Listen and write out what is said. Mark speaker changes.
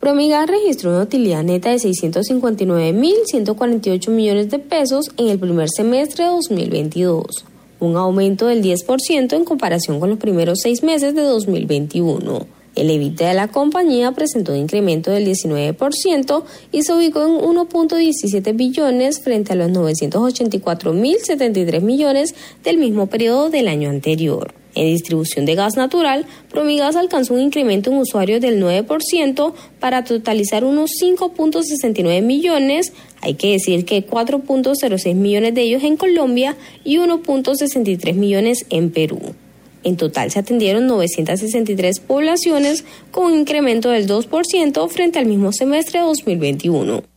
Speaker 1: Promigas registró una utilidad neta de 659.148 millones de pesos en el primer semestre de 2022, un aumento del 10% en comparación con los primeros 6 meses de 2021. El EBITDA de la compañía presentó un incremento del 19% y se ubicó en 1.17 billones frente a los 984.073 millones del mismo periodo del año anterior. En distribución de gas natural, Promigas alcanzó un incremento en usuarios del 9% para totalizar unos 5.69 millones, hay que decir que 4.06 millones de ellos en Colombia y 1.63 millones en Perú. En total se atendieron 963 poblaciones con un incremento del 2% frente al mismo semestre de 2021.